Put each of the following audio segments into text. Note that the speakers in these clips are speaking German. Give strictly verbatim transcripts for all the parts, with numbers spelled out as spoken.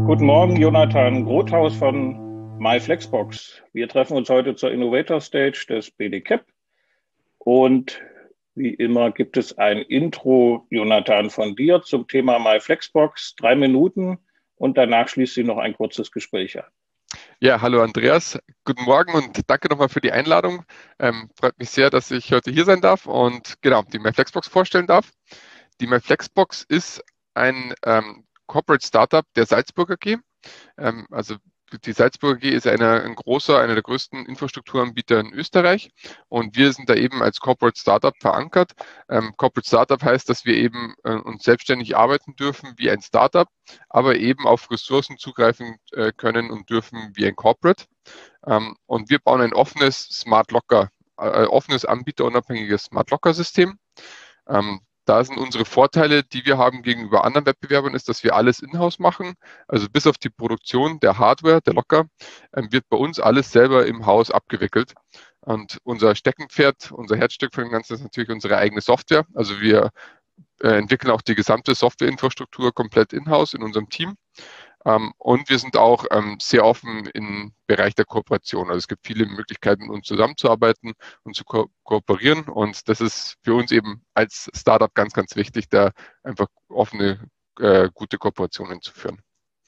Guten Morgen, Jonathan Grothaus von MyFlexbox. Wir treffen uns heute zur Innovator Stage des B D C A P und wie immer gibt es ein Intro, Jonathan, von dir zum Thema MyFlexbox, drei Minuten und danach schließt sie noch ein kurzes Gespräch an. Ja, hallo Andreas, guten Morgen und danke nochmal für die Einladung. Ähm, freut mich sehr, dass ich heute hier sein darf und genau die MyFlexbox vorstellen darf. Die MyFlexbox ist ein ähm, Corporate Startup der Salzburger A G. Ähm, also die Salzburger A G ist eine, ein großer, einer der größten Infrastrukturanbieter in Österreich und wir sind da eben als Corporate Startup verankert. Ähm, Corporate Startup heißt, dass wir eben äh, uns selbstständig arbeiten dürfen wie ein Startup, aber eben auf Ressourcen zugreifen äh, können und dürfen wie ein Corporate. Ähm, und wir bauen ein offenes Smart Locker, äh, offenes anbieterunabhängiges Smart Locker System. Ähm, da sind unsere Vorteile, die wir haben gegenüber anderen Wettbewerbern, ist, dass wir alles in-house machen. Also bis auf die Produktion der Hardware, der Locker, ähm, wird bei uns alles selber im Haus abgewickelt. Und unser Steckenpferd, unser Herzstück von dem Ganzen ist natürlich unsere eigene Software. Also wir äh, entwickeln auch die gesamte Softwareinfrastruktur komplett in-house in unserem Team. Ähm, und wir sind auch ähm, sehr offen im Bereich der Kooperation. Also es gibt viele Möglichkeiten, uns zusammenzuarbeiten und zu ko kooperieren. Und das ist für uns eben als Startup ganz, ganz wichtig, da einfach offene, äh, gute Kooperationen zu führen.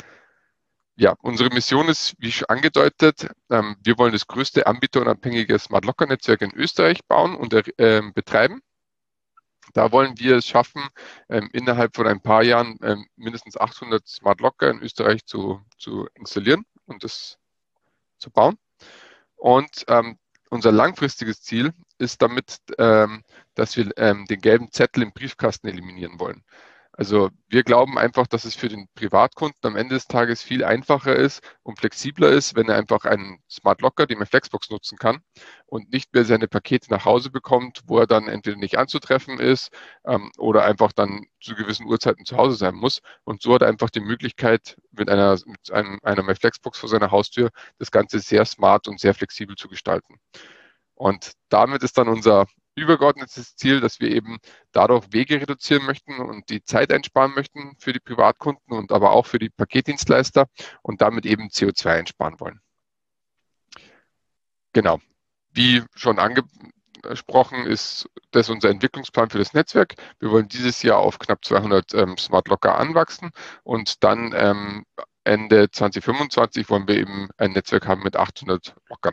Ja, unsere Mission ist, wie schon angedeutet, ähm, wir wollen das größte anbieterunabhängige Smart Locker Netzwerk in Österreich bauen und äh, betreiben. Da wollen wir es schaffen, ähm, innerhalb von ein paar Jahren ähm, mindestens achthundert Smart Locker in Österreich zu, zu installieren und das zu bauen. Und ähm, unser langfristiges Ziel ist damit, ähm, dass wir ähm, den gelben Zettel im Briefkasten eliminieren wollen. Also wir glauben einfach, dass es für den Privatkunden am Ende des Tages viel einfacher ist und flexibler ist, wenn er einfach einen Smart Locker, den er Flexbox nutzen kann und nicht mehr seine Pakete nach Hause bekommt, wo er dann entweder nicht anzutreffen ist ähm, oder einfach dann zu gewissen Uhrzeiten zu Hause sein muss. Und so hat er einfach die Möglichkeit, mit einer, mit einem, einer MyFlexbox vor seiner Haustür das Ganze sehr smart und sehr flexibel zu gestalten. Und damit ist dann unser übergeordnetes Ziel, dass wir eben dadurch Wege reduzieren möchten und die Zeit einsparen möchten für die Privatkunden und aber auch für die Paketdienstleister und damit eben C O zwei einsparen wollen. Genau. Wie schon angesprochen, ist das unser Entwicklungsplan für das Netzwerk. Wir wollen dieses Jahr auf knapp zweihundert ähm, Smart Locker anwachsen und dann ähm, Ende zwanzig fünfundzwanzig wollen wir eben ein Netzwerk haben mit achthundert Lockern.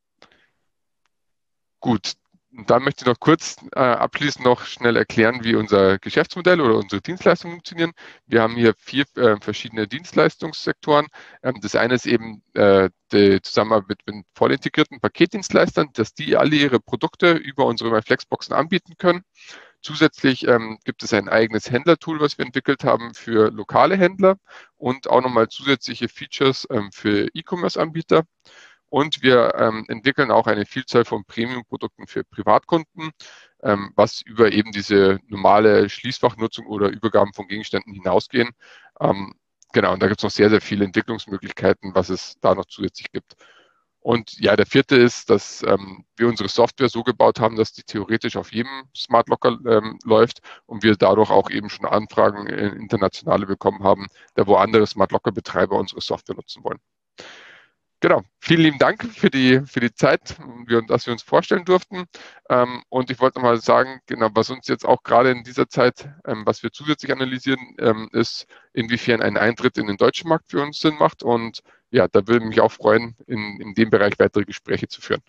Gut, dann möchte ich noch kurz äh, abschließend noch schnell erklären, wie unser Geschäftsmodell oder unsere Dienstleistungen funktionieren. Wir haben hier vier äh, verschiedene Dienstleistungssektoren. Ähm, das eine ist eben äh, die Zusammenarbeit mit voll integrierten Paketdienstleistern, dass die alle ihre Produkte über unsere MyFlexboxen anbieten können. Zusätzlich ähm, gibt es ein eigenes Händlertool, was wir entwickelt haben für lokale Händler und auch nochmal zusätzliche Features ähm, für E-Commerce-Anbieter. Und wir ähm, entwickeln auch eine Vielzahl von Premium-Produkten für Privatkunden, ähm, was über eben diese normale Schließfachnutzung oder Übergaben von Gegenständen hinausgehen. Ähm, genau, und da gibt es noch sehr, sehr viele Entwicklungsmöglichkeiten, was es da noch zusätzlich gibt. Und ja, der vierte ist, dass ähm, wir unsere Software so gebaut haben, dass die theoretisch auf jedem Smart Locker ähm, läuft und wir dadurch auch eben schon Anfragen äh, internationale bekommen haben, da wo andere Smart Locker Betreiber unsere Software nutzen wollen. Genau. Vielen lieben Dank für die, für die Zeit, dass wir uns vorstellen durften. Ähm, und ich wollte nochmal sagen, genau, was uns jetzt auch gerade in dieser Zeit, ähm, was wir zusätzlich analysieren, ähm, ist, inwiefern ein Eintritt in den deutschen Markt für uns Sinn macht. Und ja, da würde mich auch freuen, in, in dem Bereich weitere Gespräche zu führen.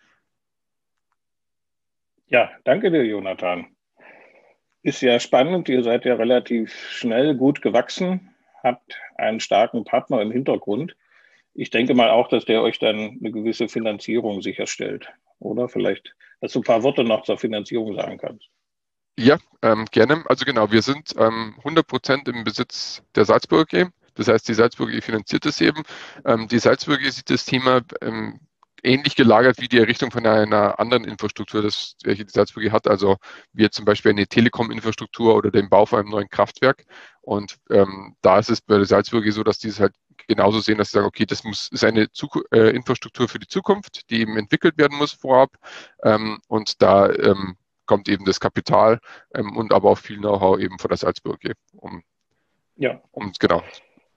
Ja, danke dir, Jonathan. Ist ja spannend, ihr seid ja relativ schnell gut gewachsen, habt einen starken Partner im Hintergrund. Ich denke mal auch, dass der euch dann eine gewisse Finanzierung sicherstellt, oder? Vielleicht, dass du ein paar Worte noch zur Finanzierung sagen kannst. Ja, ähm, gerne. Also genau, wir sind ähm, hundert Prozent im Besitz der Salzburger A G. Das heißt, die Salzburger A G finanziert es eben. Ähm, die Salzburger A G sieht das Thema ähm, ähnlich gelagert wie die Errichtung von einer anderen Infrastruktur, das, welche die Salzburger A G hat. Also wie zum Beispiel eine Telekom-Infrastruktur oder den Bau von einem neuen Kraftwerk. Und ähm, da ist es bei der Salzburger A G so, dass die es halt genauso sehen, dass sie sagen, okay, das muss, ist eine Zuku äh, Infrastruktur für die Zukunft, die eben entwickelt werden muss vorab. Ähm, und da ähm, kommt eben das Kapital ähm, und aber auch viel Know-how eben von der Salzburger, um, Ja, um genau.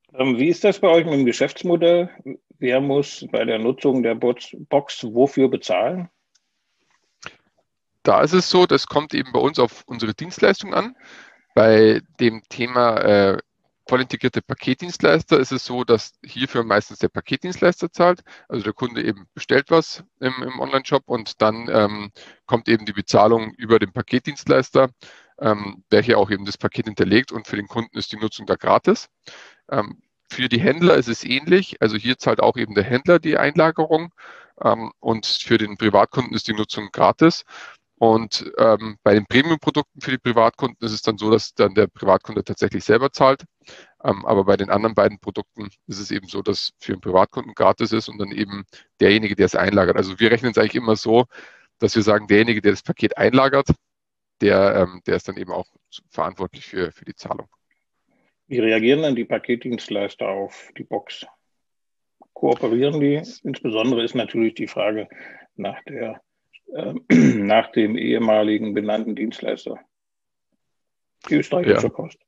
Ähm, wie ist das bei euch mit dem Geschäftsmodell? Wer muss bei der Nutzung der Box, Box wofür bezahlen? Da ist es so, das kommt eben bei uns auf unsere Dienstleistung an. Bei dem Thema äh, voll integrierte Paketdienstleister ist es so, dass hierfür meistens der Paketdienstleister zahlt. Also der Kunde eben bestellt was im, im Online-Shop und dann ähm, kommt eben die Bezahlung über den Paketdienstleister, ähm, welcher auch eben das Paket hinterlegt, und für den Kunden ist die Nutzung da gratis. Ähm, für die Händler ist es ähnlich. Also hier zahlt auch eben der Händler die Einlagerung, ähm, und für den Privatkunden ist die Nutzung gratis. Und ähm, bei den Premium-Produkten für die Privatkunden ist es dann so, dass dann der Privatkunde tatsächlich selber zahlt. Ähm, aber bei den anderen beiden Produkten ist es eben so, dass für den Privatkunden gratis ist und dann eben derjenige, der es einlagert. Also wir rechnen es eigentlich immer so, dass wir sagen, derjenige, der das Paket einlagert, der, ähm, der ist dann eben auch verantwortlich für, für die Zahlung. Wie reagieren denn die Paketdienstleister auf die Box? Kooperieren die? Insbesondere ist natürlich die Frage nach der, äh, nach dem ehemaligen benannten Dienstleister, die Ja. österreichische Post.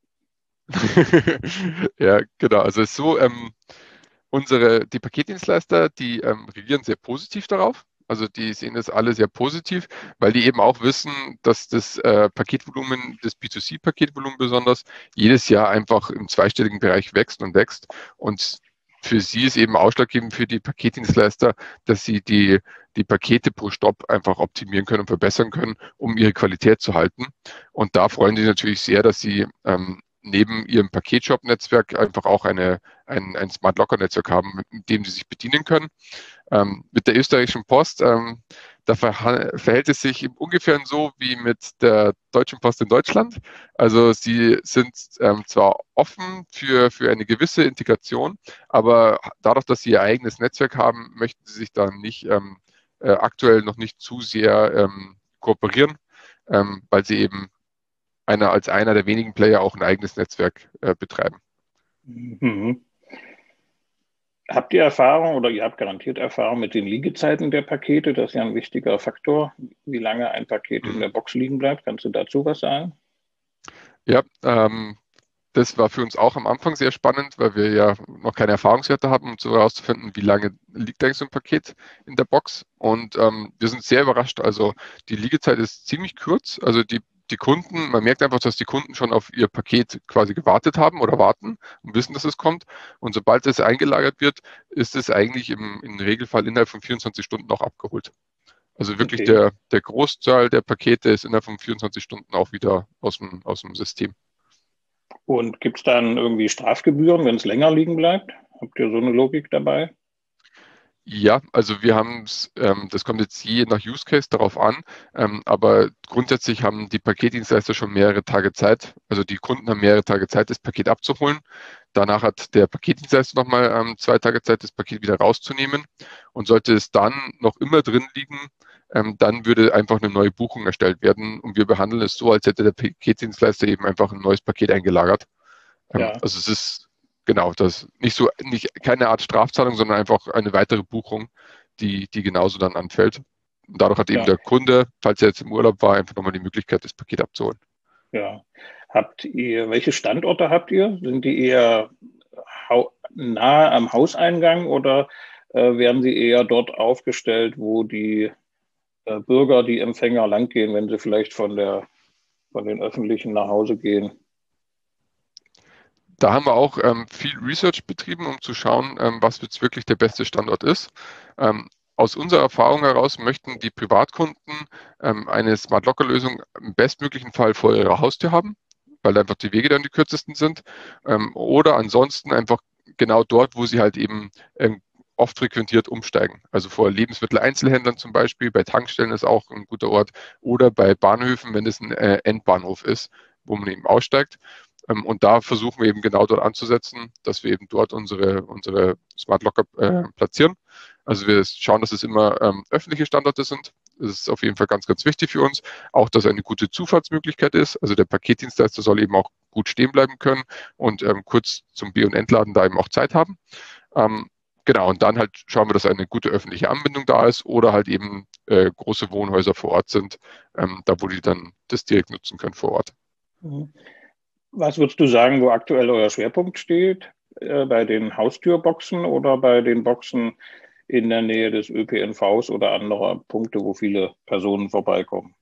Ja, genau. Also es ist so, ähm, unsere, die Paketdienstleister, die ähm, reagieren sehr positiv darauf. Also die sehen das alle sehr positiv, weil die eben auch wissen, dass das äh, Paketvolumen, das B zwei C-Paketvolumen besonders, jedes Jahr einfach im zweistelligen Bereich wächst und wächst. Und für sie ist eben ausschlaggebend für die Paketdienstleister, dass sie die, die Pakete pro Stopp einfach optimieren können und verbessern können, um ihre Qualität zu halten. Und da freuen die natürlich sehr, dass sie ähm, neben ihrem Paketshop-Netzwerk einfach auch eine, ein, ein Smart Locker-Netzwerk haben, mit, mit dem sie sich bedienen können. Ähm, mit der österreichischen Post, ähm, da verha- verhält es sich ungefähr so wie mit der Deutschen Post in Deutschland. Also sie sind ähm, zwar offen für, für eine gewisse Integration, aber dadurch, dass sie ihr eigenes Netzwerk haben, möchten sie sich da nicht ähm, äh, aktuell noch nicht zu sehr ähm, kooperieren, ähm, weil sie eben einer, als einer der wenigen Player auch ein eigenes Netzwerk äh, betreiben. Mhm. Habt ihr Erfahrung oder ihr habt garantiert Erfahrung mit den Liegezeiten der Pakete? Das ist ja ein wichtiger Faktor, wie lange ein Paket in Mhm. der Box liegen bleibt. Kannst du dazu was sagen? Ja, ähm, das war für uns auch am Anfang sehr spannend, weil wir ja noch keine Erfahrungswerte haben, um so herauszufinden, wie lange liegt eigentlich so ein Paket in der Box. Und ähm, wir sind sehr überrascht. Also die Liegezeit ist ziemlich kurz. Also die, die Kunden, man merkt einfach, dass die Kunden schon auf ihr Paket quasi gewartet haben oder warten und wissen, dass es kommt. Und sobald es eingelagert wird, ist es eigentlich im, im Regelfall innerhalb von vierundzwanzig Stunden auch abgeholt. Also wirklich Okay. der, der Großteil der Pakete ist innerhalb von vierundzwanzig Stunden auch wieder aus dem, aus dem System. Und gibt es dann irgendwie Strafgebühren, wenn es länger liegen bleibt? Habt ihr so eine Logik dabei? Ja, also wir haben es, ähm, das kommt jetzt je nach Use Case darauf an, ähm, aber grundsätzlich haben die Paketdienstleister schon mehrere Tage Zeit, also die Kunden haben mehrere Tage Zeit, das Paket abzuholen. Danach hat der Paketdienstleister nochmal ähm, zwei Tage Zeit, das Paket wieder rauszunehmen. Und sollte es dann noch immer drin liegen, ähm, dann würde einfach eine neue Buchung erstellt werden. Und wir behandeln es so, als hätte der Paketdienstleister eben einfach ein neues Paket eingelagert. Ähm, Ja, also es ist genau das nicht so, nicht keine Art Strafzahlung, sondern einfach eine weitere Buchung, die, die genauso dann anfällt. Und dadurch hat eben ja, der Kunde, falls er jetzt im Urlaub war, einfach nochmal die Möglichkeit, das Paket abzuholen. ja. Habt ihr, welche Standorte habt ihr? Sind die eher hau nahe am Hauseingang oder äh, werden sie eher dort aufgestellt, wo die äh, Bürger, die Empfänger langgehen, wenn sie vielleicht von der, von den Öffentlichen nach Hause gehen? Da haben wir auch ähm, viel Research betrieben, um zu schauen, ähm, was jetzt wirklich der beste Standort ist. Ähm, aus unserer Erfahrung heraus möchten die Privatkunden ähm, eine Smart Locker Lösung im bestmöglichen Fall vor ihrer Haustür haben, weil einfach die Wege dann die kürzesten sind. Ähm, oder ansonsten einfach genau dort, wo sie halt eben ähm, oft frequentiert umsteigen. Also vor Lebensmitteleinzelhändlern zum Beispiel, bei Tankstellen ist auch ein guter Ort oder bei Bahnhöfen, wenn es ein äh, Endbahnhof ist, wo man eben aussteigt. Ähm, und da versuchen wir eben genau dort anzusetzen, dass wir eben dort unsere, unsere Smart Locker äh, platzieren. Also wir schauen, dass es immer ähm, öffentliche Standorte sind. Das ist auf jeden Fall ganz, ganz wichtig für uns. Auch, dass eine gute Zufahrtsmöglichkeit ist. Also der Paketdienstleister soll eben auch gut stehen bleiben können und ähm, kurz zum B- und Entladen da eben auch Zeit haben. Ähm, genau, und dann halt schauen wir, dass eine gute öffentliche Anbindung da ist oder halt eben äh, große Wohnhäuser vor Ort sind, ähm, da wo die dann das direkt nutzen können vor Ort. Mhm. Was würdest du sagen, wo aktuell euer Schwerpunkt steht? äh, bei den Haustürboxen oder bei den Boxen in der Nähe des Ö P N Vs oder anderer Punkte, wo viele Personen vorbeikommen?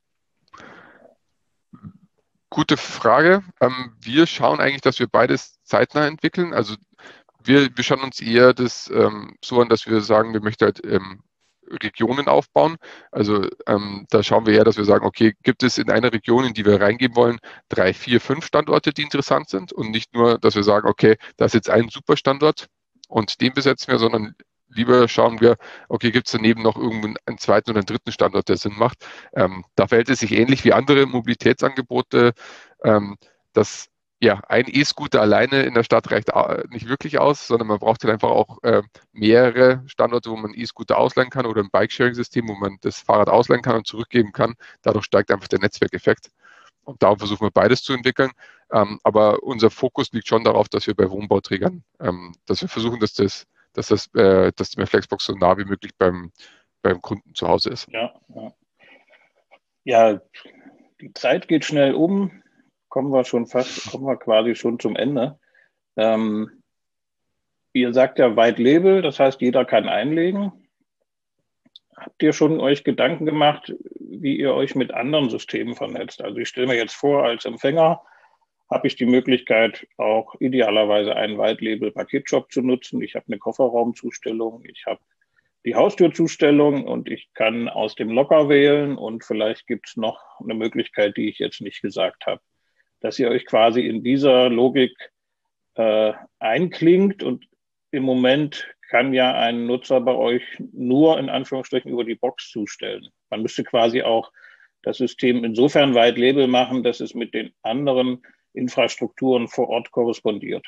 Gute Frage. Ähm, wir schauen eigentlich, dass wir beides zeitnah entwickeln. Also wir, wir schauen uns eher das ähm, so an, dass wir sagen, wir möchten halt ähm, Regionen aufbauen. Also ähm, da schauen wir eher, dass wir sagen, okay, gibt es in einer Region, in die wir reingehen wollen, drei, vier, fünf Standorte, die interessant sind und nicht nur, dass wir sagen, okay, da ist jetzt ein super Standort und den besetzen wir, sondern lieber schauen wir, okay, gibt es daneben noch irgendeinen einen zweiten oder einen dritten Standort, der Sinn macht. Ähm, da verhält es sich ähnlich wie andere Mobilitätsangebote, ähm, dass ja, ein E-Scooter alleine in der Stadt reicht nicht wirklich aus, sondern man braucht halt einfach auch äh, mehrere Standorte, wo man E-Scooter ausleihen kann oder ein Bike-Sharing-System, wo man das Fahrrad ausleihen kann und zurückgeben kann. Dadurch steigt einfach der Netzwerkeffekt. Und darum versuchen wir beides zu entwickeln. Ähm, aber unser Fokus liegt schon darauf, dass wir bei Wohnbauträgern, ähm, dass wir versuchen, dass das, dass das, äh, dass die Flexbox so nah wie möglich beim, beim Kunden zu Hause ist. Ja, ja. Ja, die Zeit geht schnell um. Kommen wir schon fast, kommen wir quasi schon zum Ende. Ähm, ihr sagt ja White Label, das heißt, jeder kann einlegen. Habt ihr schon euch Gedanken gemacht, wie ihr euch mit anderen Systemen vernetzt? Also ich stelle mir jetzt vor, als Empfänger habe ich die Möglichkeit, auch idealerweise einen White Label Paketshop zu nutzen. Ich habe eine Kofferraumzustellung, ich habe die Haustürzustellung und ich kann aus dem Locker wählen und vielleicht gibt es noch eine Möglichkeit, die ich jetzt nicht gesagt habe, dass ihr euch quasi in dieser Logik äh, einklingt und im Moment kann ja ein Nutzer bei euch nur in Anführungsstrichen über die Box zustellen. Man müsste quasi auch das System insofern White Label machen, dass es mit den anderen Infrastrukturen vor Ort korrespondiert.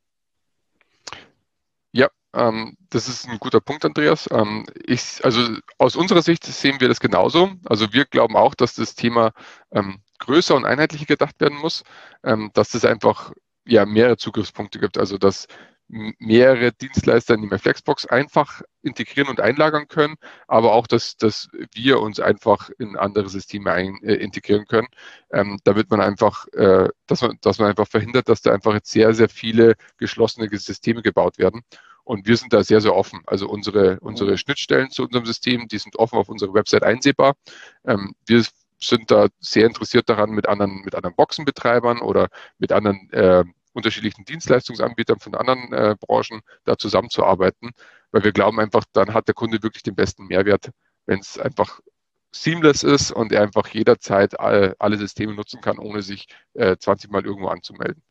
Ja, ähm, das ist ein guter Punkt, Andreas. Ähm, ich, also aus unserer Sicht sehen wir das genauso. Also wir glauben auch, dass das Thema ähm, größer und einheitlicher gedacht werden muss, ähm, dass es einfach ja mehrere Zugriffspunkte gibt, also dass mehrere Dienstleister in die Flexbox einfach integrieren und einlagern können, aber auch, dass, dass wir uns einfach in andere Systeme ein, äh, integrieren können, ähm, damit man einfach, äh, dass man, dass man einfach verhindert, dass da einfach jetzt sehr, sehr viele geschlossene Systeme gebaut werden. Und wir sind da sehr, sehr offen. Also unsere, unsere Schnittstellen zu unserem System, die sind offen auf unserer Website einsehbar. Ähm, wir sind da sehr interessiert daran, mit anderen, mit anderen Boxenbetreibern oder mit anderen äh, unterschiedlichen Dienstleistungsanbietern von anderen äh, Branchen da zusammenzuarbeiten, weil wir glauben einfach, dann hat der Kunde wirklich den besten Mehrwert, wenn es einfach seamless ist und er einfach jederzeit alle, alle Systeme nutzen kann, ohne sich äh, zwanzig Mal irgendwo anzumelden.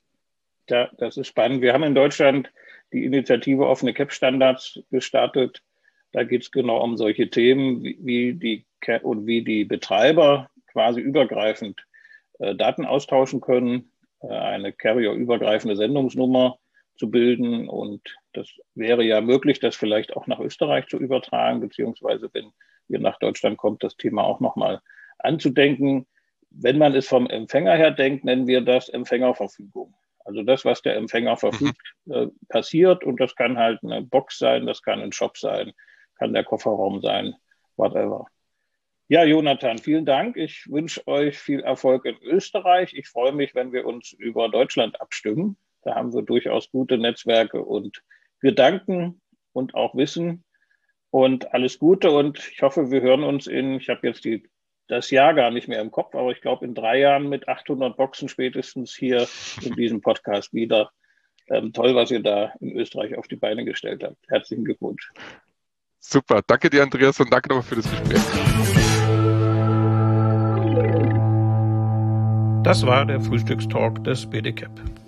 Ja, das ist spannend. Wir haben in Deutschland die Initiative Offene C A P-Standards gestartet. Da geht es genau um solche Themen, wie, wie die und wie die Betreiber quasi übergreifend äh, Daten austauschen können, äh, eine carrier-übergreifende Sendungsnummer zu bilden. Und das wäre ja möglich, das vielleicht auch nach Österreich zu übertragen, beziehungsweise wenn ihr nach Deutschland kommt, das Thema auch nochmal anzudenken. Wenn man es vom Empfänger her denkt, nennen wir das Empfängerverfügung. Also das, was der Empfänger verfügt, äh, passiert. Und das kann halt eine Box sein, das kann ein Shop sein, kann der Kofferraum sein, whatever. Ja, Jonathan, vielen Dank. Ich wünsche euch viel Erfolg in Österreich. Ich freue mich, wenn wir uns über Deutschland abstimmen. Da haben wir durchaus gute Netzwerke und Gedanken und auch Wissen. Und alles Gute. Und ich hoffe, wir hören uns in, ich habe jetzt die das Jahr gar nicht mehr im Kopf, aber ich glaube in drei Jahren mit achthundert Boxen spätestens hier in diesem Podcast wieder. Ähm, toll, was ihr da in Österreich auf die Beine gestellt habt. Herzlichen Glückwunsch. Super, danke dir, Andreas, und danke nochmal für das Gespräch. Das war der Frühstückstalk des B D C A P.